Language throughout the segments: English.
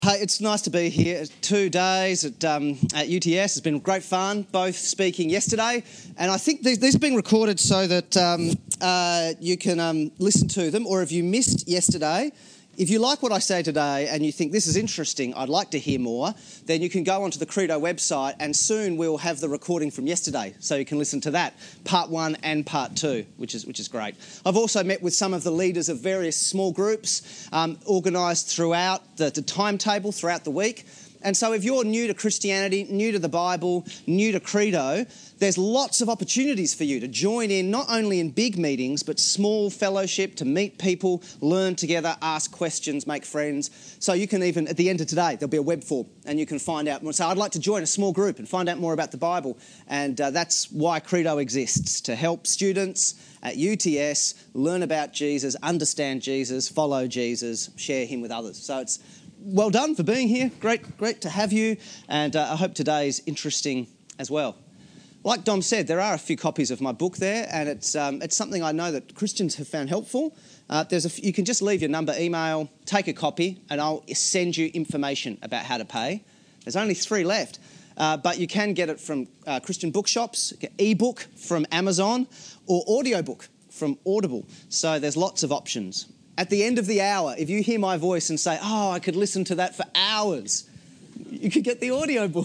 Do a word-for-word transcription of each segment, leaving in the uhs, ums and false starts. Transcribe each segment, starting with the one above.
Hey, it's nice to be here. Two days at, um, at U T S. It's been great fun, both speaking yesterday. And I think these, these are being recorded so that um, uh, you can um, listen to them. Or if you missed yesterday, if you like what I say today and you think this is interesting, I'd like to hear more, then you can go onto the Credo website and soon we'll have the recording from yesterday. So you can listen to that, part one and part two, which is which is great. I've also met with some of the leaders of various small groups um, organised throughout the, the timetable throughout the week. And so if you're new to Christianity, new to the Bible, new to Credo, there's lots of opportunities for you to join in, not only in big meetings, but small fellowship, to meet people, learn together, ask questions, make friends. So you can even, at the end of today, there'll be a web form and you can find out more. So I'd like to join a small group and find out more about the Bible. And uh, that's why Credo exists, to help students at U T S learn about Jesus, understand Jesus, follow Jesus, share him with others. So it's well done for being here. Great, great to have you. And uh, I hope today's interesting as well. Like Dom said, there are a few copies of my book there, and it's um, it's something I know that Christians have found helpful. Uh, there's a f- you can just leave your number, email, take a copy, and I'll send you information about how to pay. There's only three left, uh, but you can get it from uh, Christian bookshops, get ebook from Amazon, or audiobook from Audible. So there's lots of options. At the end of the hour, if you hear my voice and say, oh, I could listen to that for hours, you could get the audiobook.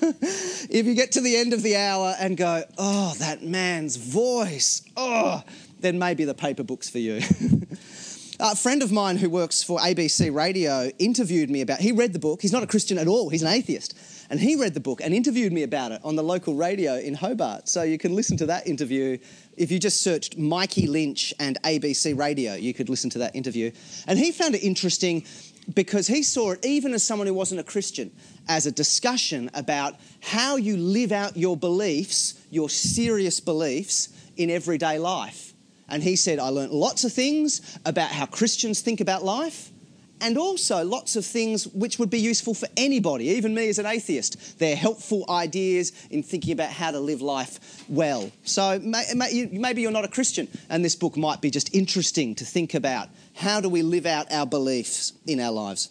If you get to the end of the hour and go, oh, that man's voice, oh, then maybe the paper book's for you. A friend of mine who works for A B C Radio interviewed me about, he read the book, he's not a Christian at all, he's an atheist, and he read the book and interviewed me about it on the local radio in Hobart. So you can listen to that interview. If you just searched Mikey Lynch and A B C Radio, you could listen to that interview. And he found it interesting because he saw it, even as someone who wasn't a Christian, as a discussion about how you live out your beliefs, your serious beliefs, in everyday life. And he said, I learnt lots of things about how Christians think about life, and also lots of things which would be useful for anybody, even me as an atheist. They're helpful ideas in thinking about how to live life well. So maybe you're not a Christian, and this book might be just interesting to think about. How do we live out our beliefs in our lives?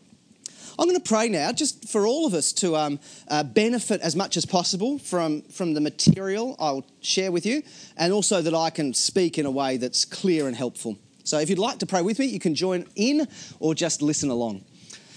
I'm going to pray now, just for all of us to um, uh, benefit as much as possible from, from the material I'll share with you, and also that I can speak in a way that's clear and helpful. So if you'd like to pray with me, you can join in or just listen along.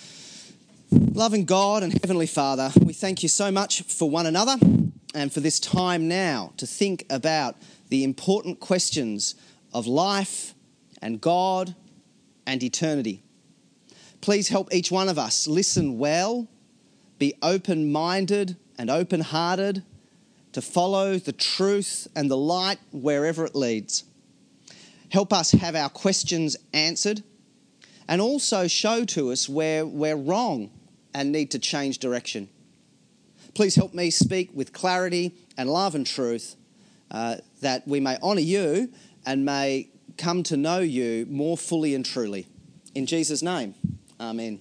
Loving God and Heavenly Father, we thank you so much for one another and for this time now to think about the important questions of life and God and eternity. Please help each one of us listen well, be open-minded and open-hearted to follow the truth and the light wherever it leads. Help us have our questions answered, and also show to us where we're wrong and need to change direction. Please help me speak with clarity and love and truth, uh, that we may honour you and may come to know you more fully and truly. In Jesus' name, amen.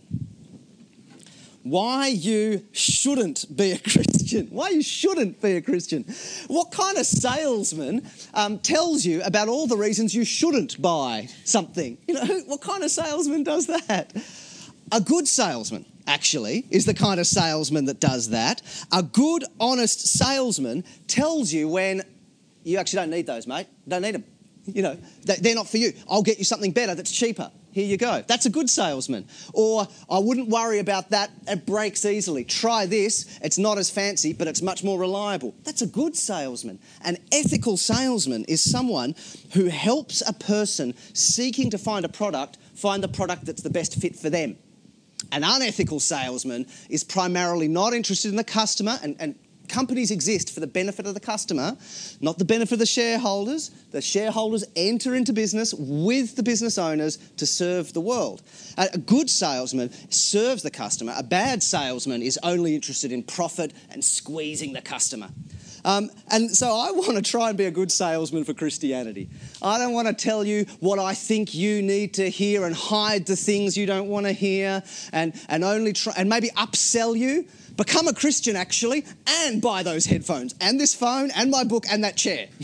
Why you shouldn't be a Christian. Why you shouldn't be a Christian. What kind of salesman um, tells you about all the reasons you shouldn't buy something? You know, what kind of salesman does that? A good salesman, actually, is the kind of salesman that does that. A good, honest salesman tells you when you actually don't need those, mate. Don't need them. You know, they're not for you. I'll get you something better that's cheaper. Here you go. That's a good salesman. Or, I wouldn't worry about that. It breaks easily. Try this. It's not as fancy, but it's much more reliable. That's a good salesman. An ethical salesman is someone who helps a person seeking to find a product find the product that's the best fit for them. An unethical salesman is primarily not interested in the customer, and, and companies exist for the benefit of the customer, not the benefit of the shareholders. The shareholders enter into business with the business owners to serve the world. A good salesman serves the customer. A bad salesman is only interested in profit and squeezing the customer. Um, and so I want to try and be a good salesman for Christianity. I don't want to tell you what I think you need to hear and hide the things you don't want to hear, and, and only try and maybe upsell you. Become a Christian, actually, and buy those headphones and this phone and my book and that chair.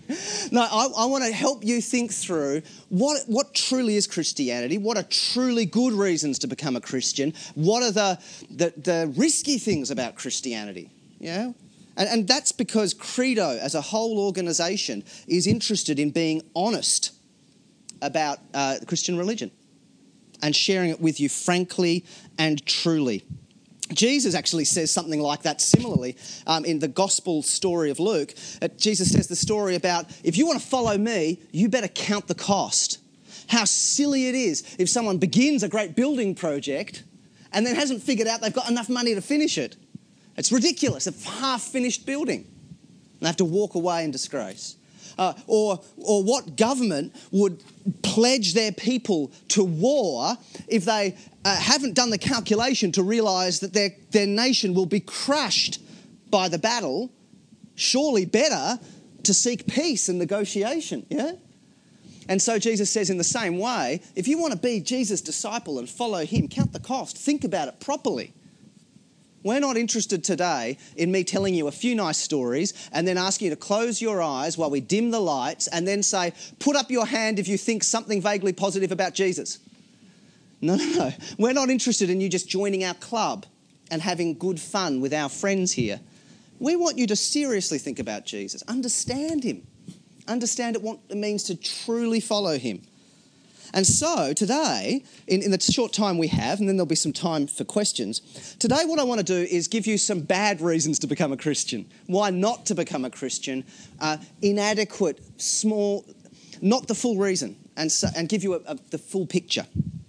No, I, I want to help you think through what, what truly is Christianity, what are truly good reasons to become a Christian, what are the, the, the risky things about Christianity, yeah? And, and that's because Credo, as a whole organisation, is interested in being honest about uh, Christian religion and sharing it with you frankly and truly. Jesus actually says something like that similarly um, in the gospel story of Luke. Uh, Jesus says the story about, if you want to follow me, you better count the cost. How silly it is if someone begins a great building project and then hasn't figured out they've got enough money to finish it. It's ridiculous, a half-finished building. And they have to walk away in disgrace. Uh, or, or what government would pledge their people to war if they uh, haven't done the calculation to realise that their, their nation will be crushed by the battle? Surely better to seek peace and negotiation, yeah? And so Jesus says in the same way, if you want to be Jesus' disciple and follow him, count the cost, think about it properly. We're not interested today in me telling you a few nice stories and then asking you to close your eyes while we dim the lights and then say, put up your hand if you think something vaguely positive about Jesus. No, no, no. We're not interested in you just joining our club and having good fun with our friends here. We want you to seriously think about Jesus, understand him, understand what it means to truly follow him. And so today, in, in the short time we have, and then there'll be some time for questions, today what I want to do is give you some bad reasons to become a Christian. Why not to become a Christian? Uh, inadequate, small, not the full reason, and, so, and give you a, a, the full picture.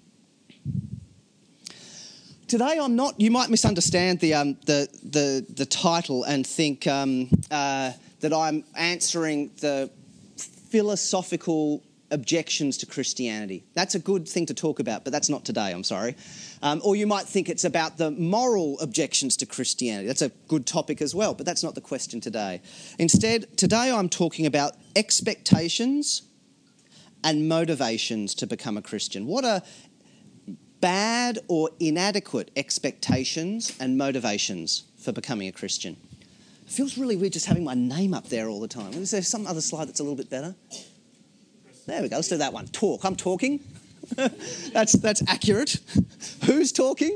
Today I'm not, you might misunderstand the, um, the, the, the title and think um, uh, that I'm answering the philosophical objections to Christianity. That's a good thing to talk about, but that's not today, I'm sorry. Um, or you might think it's about the moral objections to Christianity. That's a good topic as well, but that's not the question today. Instead, today I'm talking about expectations and motivations to become a Christian. What are bad or inadequate expectations and motivations for becoming a Christian? It feels really weird just having my name up there all the time. Is there some other slide that's a little bit better? There we go, let's do that one. Talk, I'm talking. that's that's accurate. Who's talking?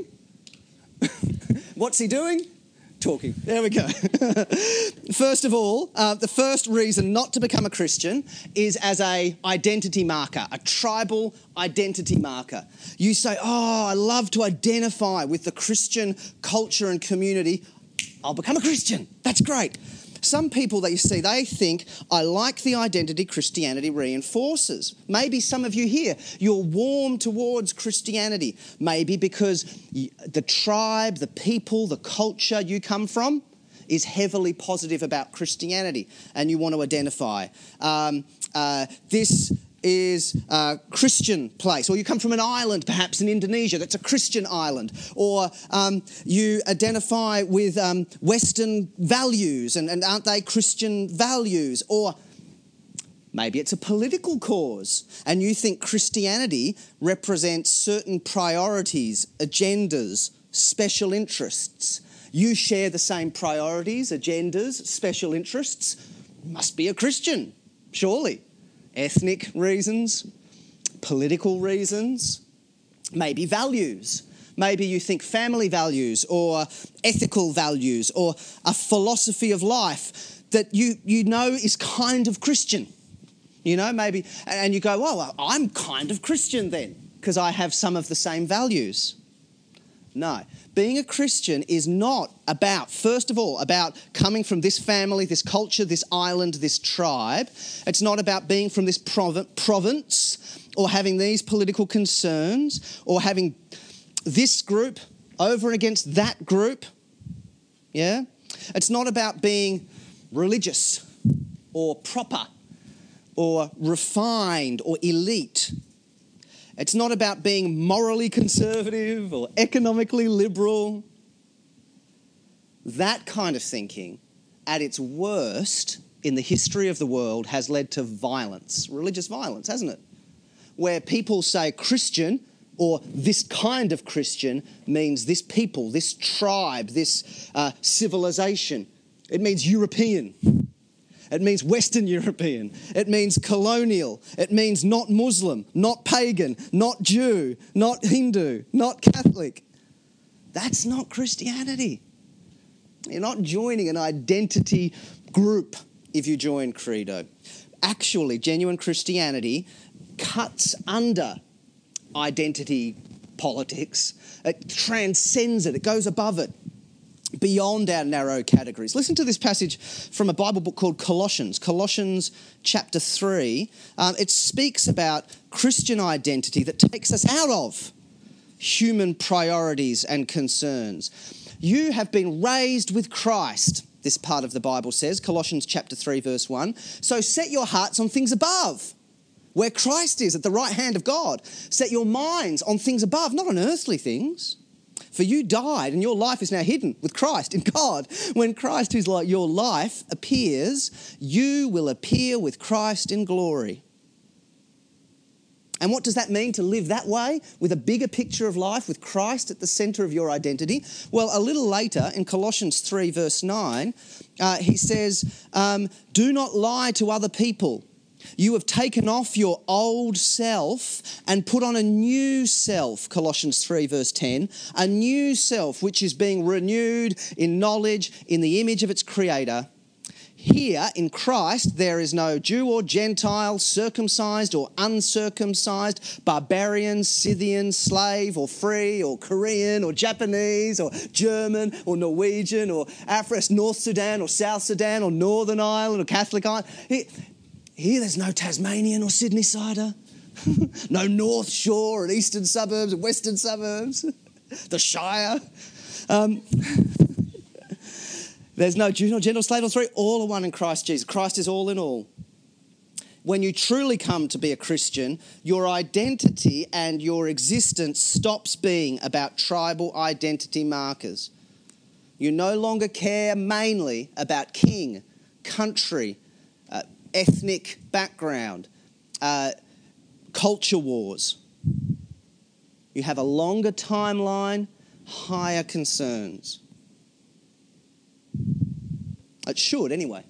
What's he doing? Talking. There we go. First of all, uh, the first reason not to become a Christian is as a identity marker, a tribal identity marker. You say, oh, I love to identify with the Christian culture and community. I'll become a Christian. That's great. Some people that you see, they think, I like the identity Christianity reinforces. Maybe some of you here, you're warm towards Christianity. Maybe because the tribe, the people, the culture you come from is heavily positive about Christianity and you want to identify. Um, uh, this is a Christian place, or you come from an island, perhaps in Indonesia, that's a Christian island, or um, you identify with um, Western values, and, and aren't they Christian values? Or maybe it's a political cause, and you think Christianity represents certain priorities, agendas, special interests. You share the same priorities, agendas, special interests. Must be a Christian, surely. Ethnic reasons, political reasons, maybe values. Maybe you think family values or ethical values or a philosophy of life that you, you know is kind of Christian. You know, maybe, and you go, well, I'm kind of Christian then because I have some of the same values. No. Being a Christian is not about, first of all, about coming from this family, this culture, this island, this tribe. It's not about being from this province or having these political concerns or having this group over against that group. Yeah? It's not about being religious or proper or refined or elite. It's not about being morally conservative or economically liberal. That kind of thinking, at its worst in the history of the world, has led to violence, religious violence, hasn't it? Where people say Christian or this kind of Christian means this people, this tribe, this uh, civilization. It means European. It means Western European. It means colonial. It means not Muslim, not pagan, not Jew, not Hindu, not Catholic. That's not Christianity. You're not joining an identity group if you join Credo. Actually, genuine Christianity cuts under identity politics. It transcends it. It goes above it, beyond our narrow categories. Listen to this passage from a Bible book called Colossians. Colossians chapter three. Um, it speaks about Christian identity that takes us out of human priorities and concerns. You have been raised with Christ, this part of the Bible says, Colossians chapter three, verse one. So set your hearts on things above, where Christ is at the right hand of God. Set your minds on things above, not on earthly things. For you died and your life is now hidden with Christ in God. When Christ, who's like your life, appears, you will appear with Christ in glory. And what does that mean to live that way, with a bigger picture of life, with Christ at the centre of your identity? Well, a little later in Colossians three, verse nine, uh, he says, um, do not lie to other people. You have taken off your old self and put on a new self, Colossians three verse ten, a new self which is being renewed in knowledge in the image of its creator. Here in Christ there is no Jew or Gentile, circumcised or uncircumcised, barbarian, Scythian, slave or free or Korean or Japanese or German or Norwegian or Africa, North Sudan or South Sudan or Northern Ireland or Catholic Ireland. Here, Here there's no Tasmanian or Sydney sider, no North Shore and eastern suburbs and western suburbs, the Shire. Um, there's no Jew nor Gentile, slave or free, all are one in Christ Jesus. Christ is all in all. When you truly come to be a Christian, your identity and your existence stops being about tribal identity markers. You no longer care mainly about king, country, uh, ethnic background, uh, culture wars. You have a longer timeline, higher concerns. It should anyway.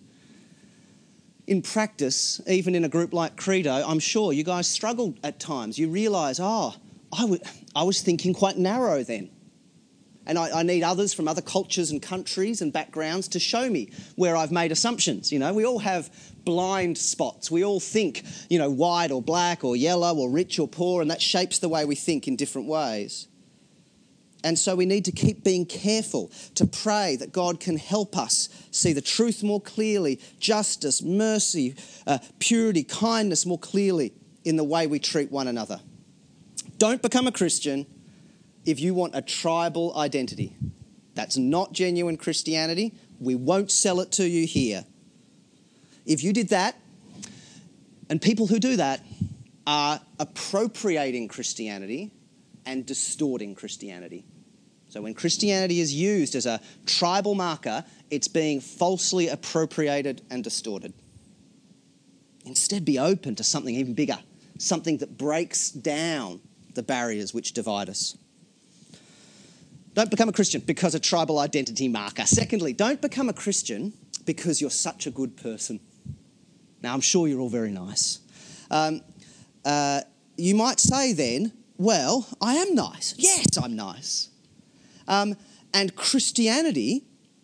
In practice, even in a group like Credo, I'm sure you guys struggled at times. You realise, oh, I, w- I was thinking quite narrow then. And I, I need others from other cultures and countries and backgrounds to show me where I've made assumptions. You know, we all have blind spots. We all think, you know, white or black or yellow or rich or poor, and that shapes the way we think in different ways. And so we need to keep being careful to pray that God can help us see the truth more clearly, justice, mercy, uh, purity, kindness more clearly in the way we treat one another. Don't become a Christian if you want a tribal identity. That's not genuine Christianity. We won't sell it to you here. If you did that, and people who do that are appropriating Christianity and distorting Christianity. So when Christianity is used as a tribal marker, it's being falsely appropriated and distorted. Instead, be open to something even bigger, something that breaks down the barriers which divide us. Don't become a Christian because of tribal identity marker. Secondly, don't become a Christian because you're such a good person. Now, I'm sure you're all very nice. Um, uh, you might say then, well, I am nice. Yes, I'm nice. Um, and Christianity,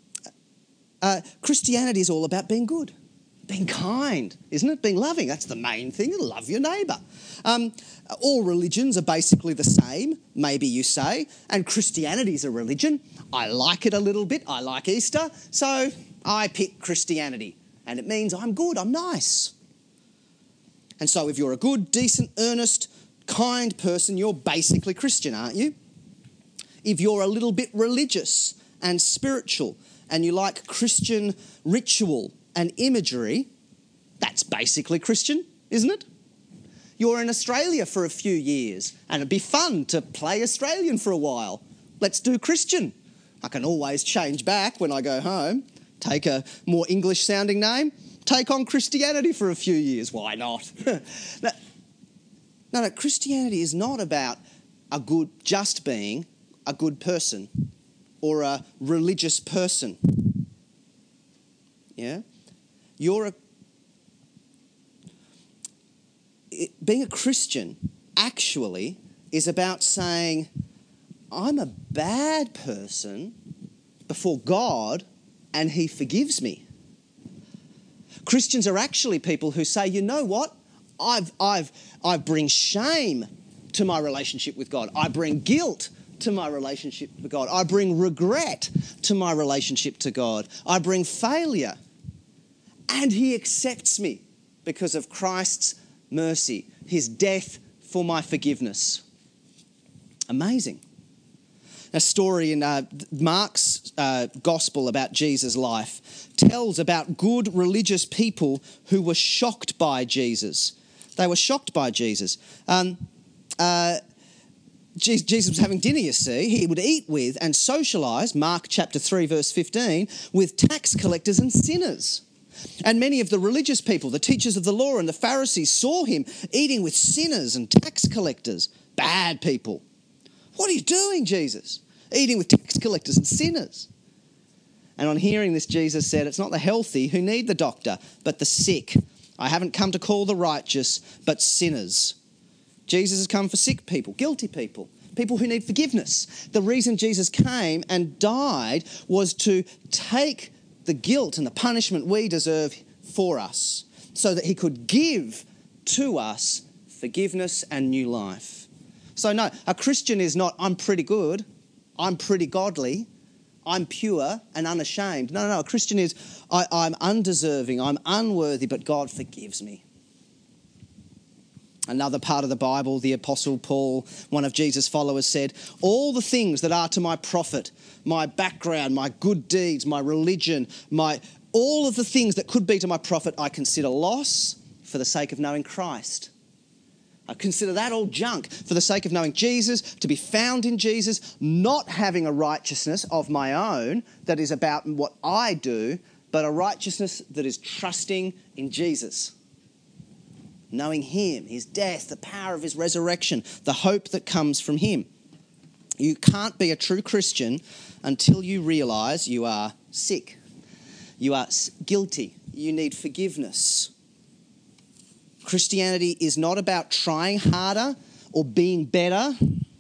uh, Christianity is all about being good, being kind, isn't it? Being loving. That's the main thing. Love your neighbour. Um, all religions are basically the same, maybe you say, and Christianity is a religion. I like it a little bit. I like Easter, so I pick Christianity. And it means I'm good, I'm nice. And so if you're a good, decent, earnest, kind person, you're basically Christian, aren't you? If you're a little bit religious and spiritual and you like Christian ritual and imagery, that's basically Christian, isn't it? You're in Australia for a few years and it'd be fun to play Australian for a while. Let's do Christian. I can always change back when I go home, take a more English sounding name, take on Christianity for a few years. Why not? no, no, no, Christianity is not about a good, just being a good person or a religious person. Yeah? You're a, it, being a Christian actually is about saying, I'm a bad person before God and he forgives me. Christians are actually people who say, you know what? I've, I've, I bring shame to my relationship with God. I bring guilt to my relationship with God. I bring regret to my relationship to God. I bring failure. And he accepts me because of Christ's mercy, his death for my forgiveness. Amazing. A story in uh, Mark's uh, gospel about Jesus' life tells about good religious people who were shocked by Jesus. They were shocked by Jesus. Um, uh, Jesus was having dinner, you see. He would eat with and socialise, Mark chapter three, verse fifteen, with tax collectors and sinners. And many of the religious people, the teachers of the law and the Pharisees, saw him eating with sinners and tax collectors, bad people. What are you doing, Jesus? Eating with tax collectors and sinners. And on hearing this, Jesus said, it's not the healthy who need the doctor, but the sick. I haven't come to call the righteous, but sinners. Jesus has come for sick people, guilty people, people who need forgiveness. The reason Jesus came and died was to take the guilt and the punishment we deserve for us so that he could give to us forgiveness and new life. So no, a Christian is not, I'm pretty good, I'm pretty godly, I'm pure and unashamed. No, no, no. A Christian is, I, I'm undeserving, I'm unworthy, but God forgives me. Another part of the Bible, the Apostle Paul, one of Jesus' followers, said, all the things that are to my profit, my background, my good deeds, my religion, my all of the things that could be to my profit, I consider loss for the sake of knowing Christ. I consider that all junk for the sake of knowing Jesus, to be found in Jesus, not having a righteousness of my own that is about what I do, but a righteousness that is trusting in Jesus. Knowing him, his death, the power of his resurrection, the hope that comes from him. You can't be a true Christian until you realise you are sick. You are guilty. You need forgiveness. Christianity is not about trying harder or being better,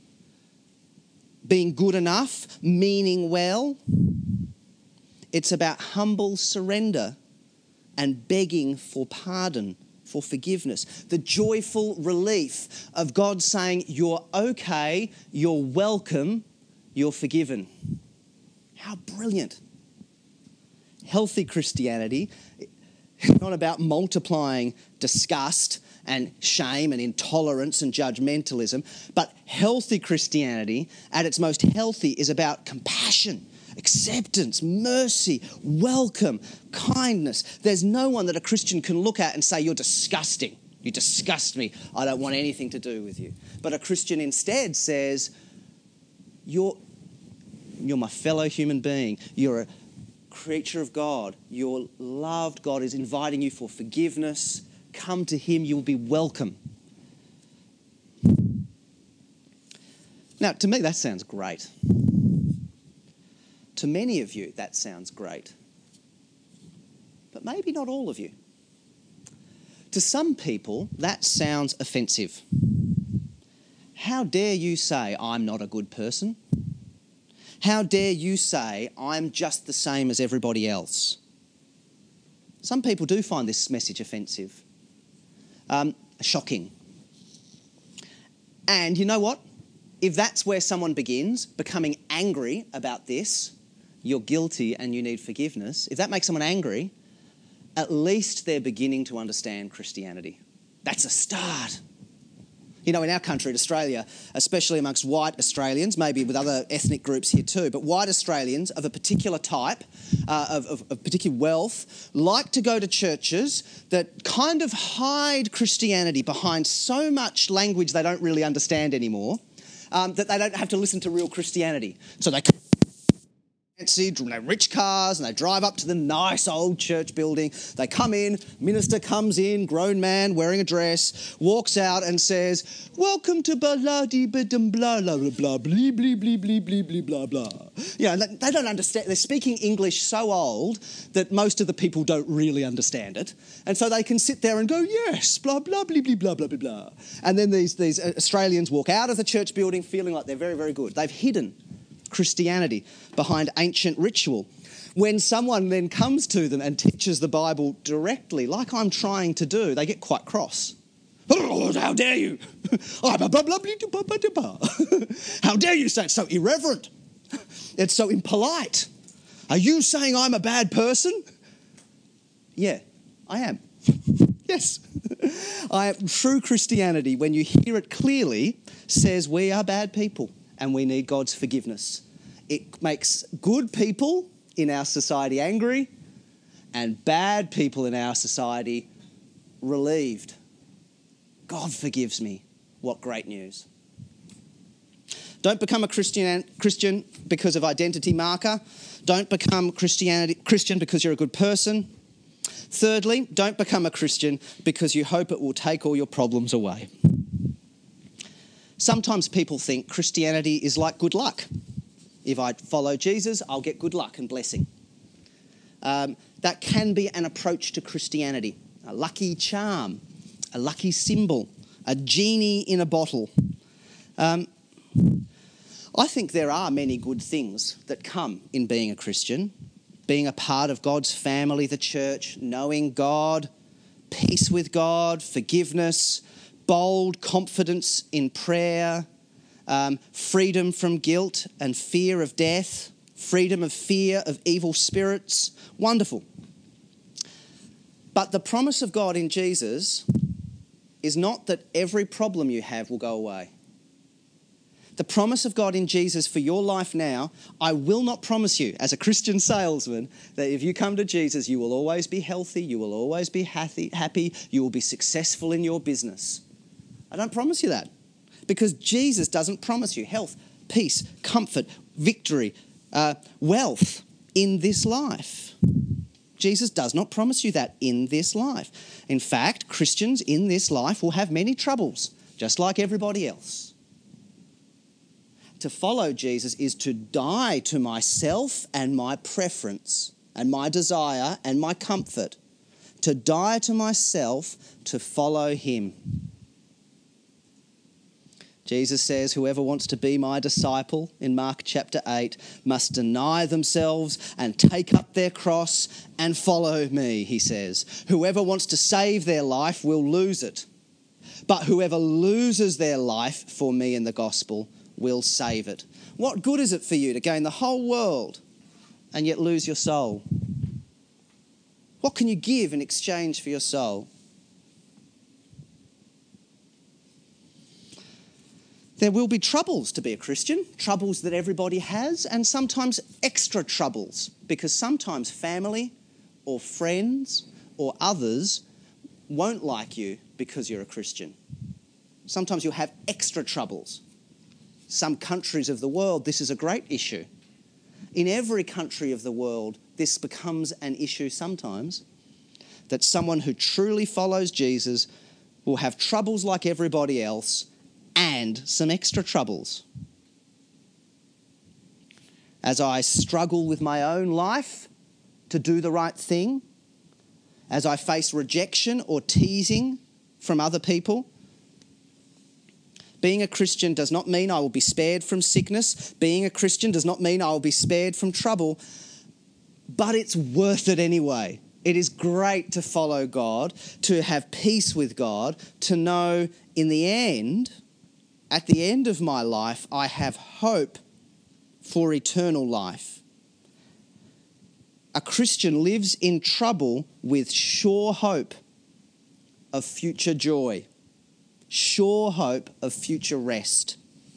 being good enough, meaning well. It's about humble surrender and begging for pardon, for forgiveness. The joyful relief of God saying, you're okay, you're welcome, you're forgiven. How brilliant. Healthy Christianity is not about multiplying disgust and shame and intolerance and judgmentalism, but healthy Christianity at its most healthy is about compassion, acceptance, mercy, welcome, kindness. There's no one that a Christian can look at and say, you're disgusting. You disgust me. I don't want anything to do with you. But a Christian instead says, you're, you're my fellow human being. You're a creature of God. You're loved. God is inviting you for forgiveness. Come to him. You will be welcome. Now, to me, that sounds great. To many of you, that sounds great. But maybe not all of you. To some people, that sounds offensive. How dare you say, I'm not a good person? How dare you say, I'm just the same as everybody else? Some people do find this message offensive, um, shocking. And you know what? If that's where someone begins, becoming angry about this, you're guilty and you need forgiveness, if that makes someone angry, at least they're beginning to understand Christianity. That's a start. You know, in our country, in Australia, especially amongst white Australians, maybe with other ethnic groups here too, but white Australians of a particular type, uh, of, of, of particular wealth, like to go to churches that kind of hide Christianity behind so much language they don't really understand anymore, um, that they don't have to listen to real Christianity. So they fancy, rich cars, and they drive up to the nice old church building. They come in, minister comes in, grown man wearing a dress, walks out and says, "Welcome to blah-la-dee blah blah blah blah blee blee blee blee blee blee blah blah." Yeah, they they don't understand. They're speaking English so old that most of the people don't really understand it, and so they can sit there and go, "Yes, blah blah blee blee blah blah blah blah." And then these these Australians walk out of the church building feeling like they're very very good. They've hidden Christianity behind ancient ritual. When someone then comes to them and teaches the Bible directly, like I'm trying to do, they get quite cross. "Oh, how dare you? How dare you say it's so irreverent? It's so impolite. Are you saying I'm a bad person?" Yeah, I am. Yes. I am. True Christianity, when you hear it clearly, says we are bad people and we need God's forgiveness. It makes good people in our society angry and bad people in our society relieved. God forgives me. What great news. Don't become a Christian, Christian because of identity marker. Don't become Christianity, Christian because you're a good person. Thirdly, don't become a Christian because you hope it will take all your problems away. Sometimes people think Christianity is like good luck. If I follow Jesus, I'll get good luck and blessing. Um, that can be an approach to Christianity. A lucky charm, a lucky symbol, a genie in a bottle. Um, I think there are many good things that come in being a Christian. Being a part of God's family, the church, knowing God, peace with God, forgiveness, bold confidence in prayer, um, freedom from guilt and fear of death, freedom of fear of evil spirits. Wonderful. But the promise of God in Jesus is not that every problem you have will go away. The promise of God in Jesus for your life now, I will not promise you as a Christian salesman that if you come to Jesus, you will always be healthy, you will always be happy, happy, you will be successful in your business. I don't promise you that because Jesus doesn't promise you health, peace, comfort, victory, uh, wealth in this life. Jesus does not promise you that in this life. In fact, Christians in this life will have many troubles, just like everybody else. To follow Jesus is to die to myself and my preference and my desire and my comfort. To die to myself to follow him. Jesus says, whoever wants to be my disciple, in Mark chapter eight, must deny themselves and take up their cross and follow me, he says. Whoever wants to save their life will lose it. But whoever loses their life for me and the gospel will save it. What good is it for you to gain the whole world and yet lose your soul? What can you give in exchange for your soul? There will be troubles to be a Christian, troubles that everybody has, and sometimes extra troubles, because sometimes family or friends or others won't like you because you're a Christian. Sometimes you'll have extra troubles. Some countries of the world, this is a great issue. In every country of the world, this becomes an issue sometimes, that someone who truly follows Jesus will have troubles like everybody else and some extra troubles. As I struggle with my own life to do the right thing, as I face rejection or teasing from other people, being a Christian does not mean I will be spared from sickness. Being a Christian does not mean I will be spared from trouble, but it's worth it anyway. It is great to follow God, to have peace with God, to know in the end, at the end of my life, I have hope for eternal life. A Christian lives in trouble with sure hope of future joy, sure hope of future rest.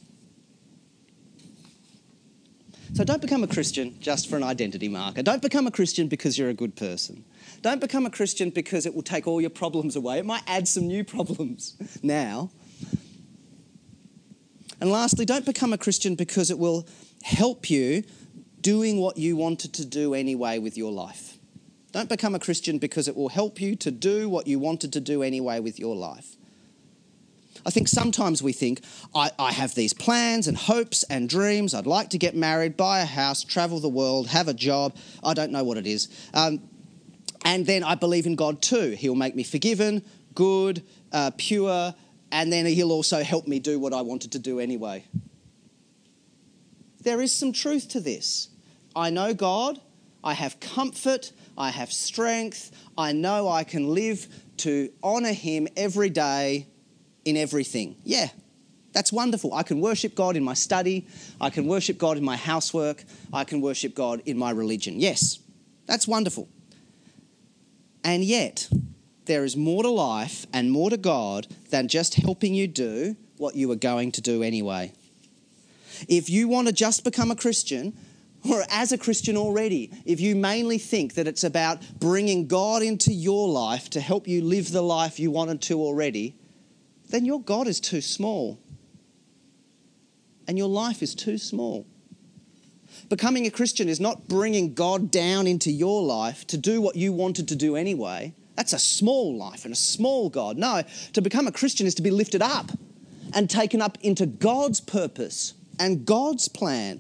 So don't become a Christian just for an identity marker. Don't become a Christian because you're a good person. Don't become a Christian because it will take all your problems away. It might add some new problems now. And lastly, don't become a Christian because it will help you doing what you wanted to do anyway with your life. Don't become a Christian because it will help you to do what you wanted to do anyway with your life. I think sometimes we think, I, I have these plans and hopes and dreams. I'd like to get married, buy a house, travel the world, have a job. I don't know what it is. Um, and then I believe in God too. He'll make me forgiven, good, uh, pure, and then he'll also help me do what I wanted to do anyway. There is some truth to this. I know God. I have comfort. I have strength. I know I can live to honour him every day in everything. Yeah, that's wonderful. I can worship God in my study. I can worship God in my housework. I can worship God in my religion. Yes, that's wonderful. And yet, there is more to life and more to God than just helping you do what you were going to do anyway. If you want to just become a Christian, or as a Christian already, if you mainly think that it's about bringing God into your life to help you live the life you wanted to already, then your God is too small. And your life is too small. Becoming a Christian is not bringing God down into your life to do what you wanted to do anyway. That's a small life and a small God. No, to become a Christian is to be lifted up and taken up into God's purpose and God's plan.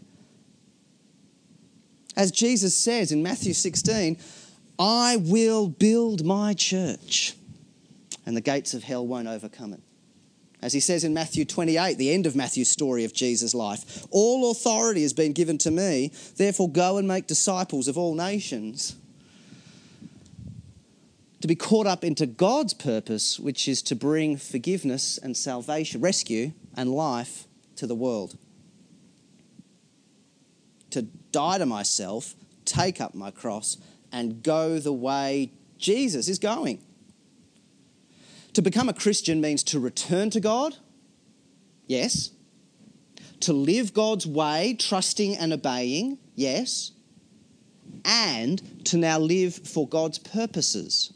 As Jesus says in Matthew sixteen, I will build my church and the gates of hell won't overcome it. As he says in Matthew twenty-eight, the end of Matthew's story of Jesus' life, all authority has been given to me, therefore go and make disciples of all nations. To be caught up into God's purpose, which is to bring forgiveness and salvation, rescue and life to the world. To die to myself, take up my cross, and go the way Jesus is going. To become a Christian means to return to God, yes. To live God's way, trusting and obeying, yes. And to now live for God's purposes.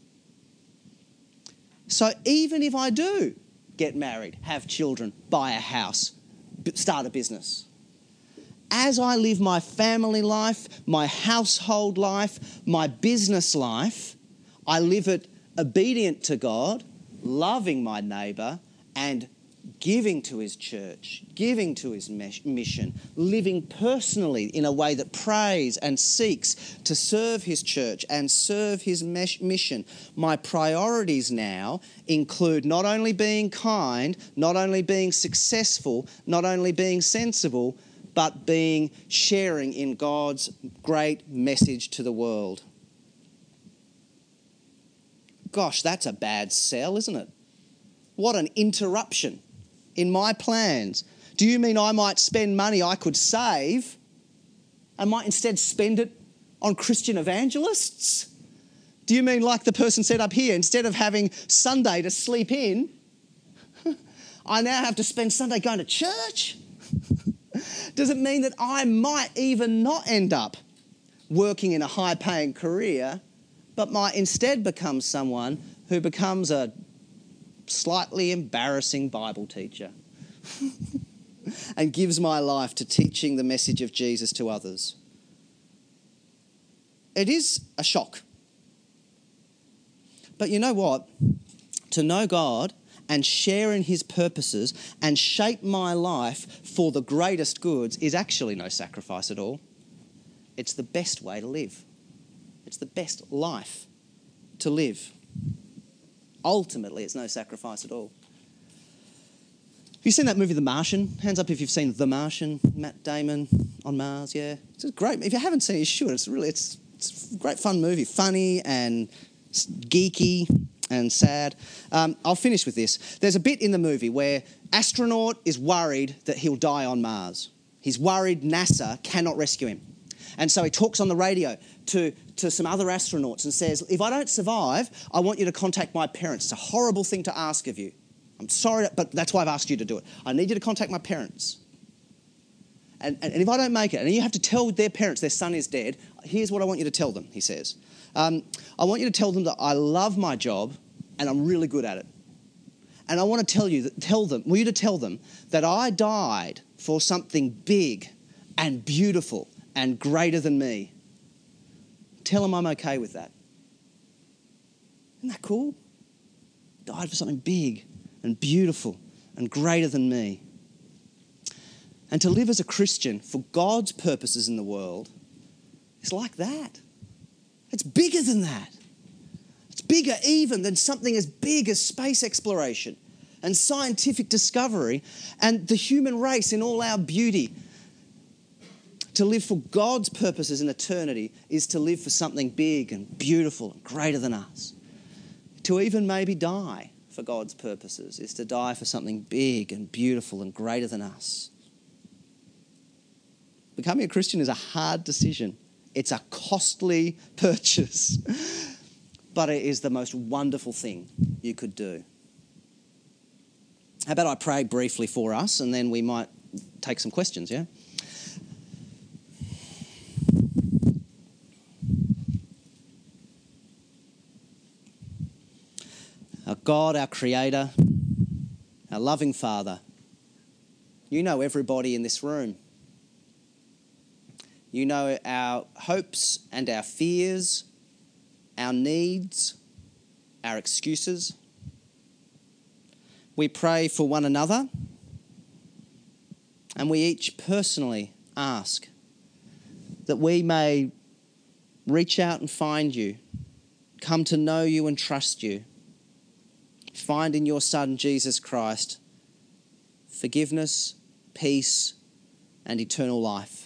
So even if I do get married, have children, buy a house, start a business, as I live my family life, my household life, my business life, I live it obedient to God, loving my neighbour and giving to his church, giving to his mission, living personally in a way that prays and seeks to serve his church and serve his mission. My priorities now include not only being kind, not only being successful, not only being sensible, but being sharing in God's great message to the world. Gosh, that's a bad sell, isn't it? What an interruption in my plans. Do you mean I might spend money I could save and might instead spend it on Christian evangelists? Do you mean like the person said up here, instead of having Sunday to sleep in, I now have to spend Sunday going to church? Does it mean that I might even not end up working in a high-paying career, but might instead become someone who becomes a slightly embarrassing Bible teacher and gives my life to teaching the message of Jesus to others? It is a shock. But you know what? To know God and share in his purposes and shape my life for the greatest goods is actually no sacrifice at all. It's the best way to live. It's the best life to live. Ultimately, it's no sacrifice at all. Have you seen that movie, The Martian? Hands up if you've seen The Martian. Matt Damon on Mars, yeah. It's great. If you haven't seen it, you should. It's really, it's, it's a great fun movie. Funny and geeky and sad. Um, I'll finish with this. There's a bit in the movie where astronaut is worried that he'll die on Mars. He's worried NASA cannot rescue him. And so he talks on the radio to, to some other astronauts and says, if I don't survive, I want you to contact my parents. It's a horrible thing to ask of you. I'm sorry, but that's why I've asked you to do it. I need you to contact my parents. And, and, and if I don't make it, and you have to tell their parents their son is dead, here's what I want you to tell them, he says. Um, I want you to tell them that I love my job and I'm really good at it. And I want to tell you, that, tell them, want you to tell them that I died for something big and beautiful and greater than me. Tell him I'm okay with that. Isn't that cool? Died for something big and beautiful and greater than me. And to live as a Christian for God's purposes in the world is like that. It's bigger than that. It's bigger even than something as big as space exploration and scientific discovery and the human race in all our beauty. To live for God's purposes in eternity is to live for something big and beautiful and greater than us. To even maybe die for God's purposes is to die for something big and beautiful and greater than us. Becoming a Christian is a hard decision. It's a costly purchase, but it is the most wonderful thing you could do. How about I pray briefly for us and then we might take some questions, yeah? Our God, our Creator, our loving Father, you know everybody in this room. You know our hopes and our fears, our needs, our excuses. We pray for one another, and we each personally ask that we may reach out and find you, come to know you and trust you. Find in your Son, Jesus Christ, forgiveness, peace, and eternal life.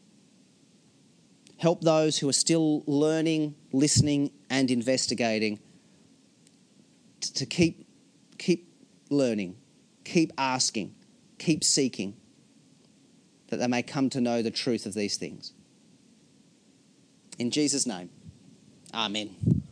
Help those who are still learning, listening, and investigating to keep, keep learning, keep asking, keep seeking, that they may come to know the truth of these things. In Jesus' name, amen.